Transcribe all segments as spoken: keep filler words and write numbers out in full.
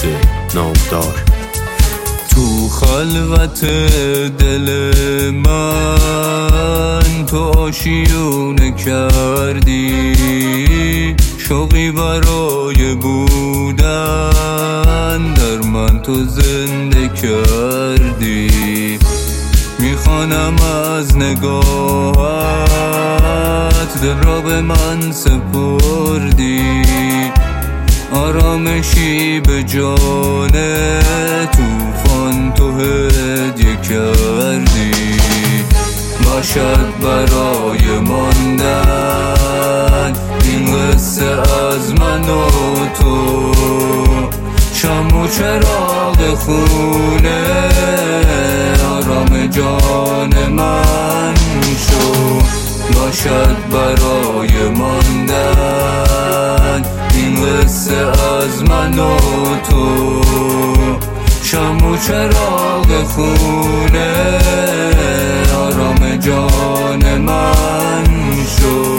قصه نامدار. تو خلوت دل من تو آشیونه کردی، شوقی برای بودن در من تو زنده کردی. میخوانم از نگاهت دل را به من سپردی، آرامشی به جان توفان تو هدیه کردی. باشد برای ماندن این قصه از من و تو، شم و چراغ خونه آرام جان من شو. باشد برای ماندن این قصه از من و تو، شم و چراغ خونه آرام جان من شو.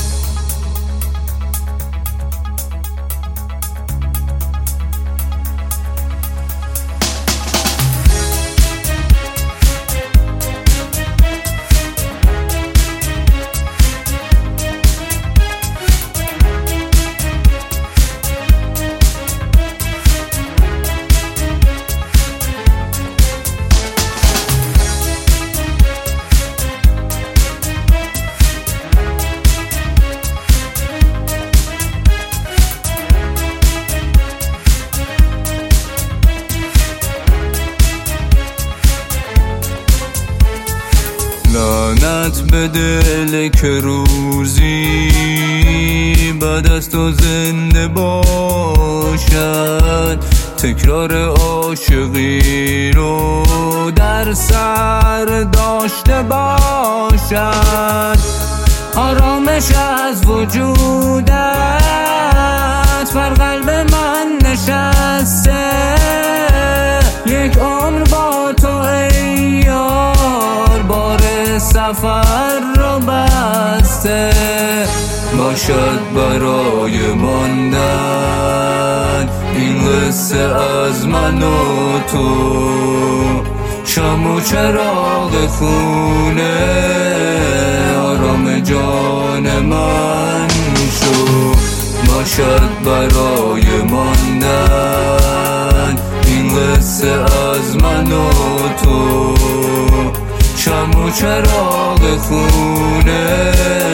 لعنت به دل که روزی بعد از تو زنده باشد، تکرار عاشقی رو در سر داشته باشد. آرامش از وجودت بر قلب من نشسته، یک عمر با تو ای یار بار سفر رو بسته. باشد برای ماندن این قصه از من و تو، شم و چراغ خونه آرام جان من شو. باشد برای ماندن این قصه از من و تو، شم و چراغ خونه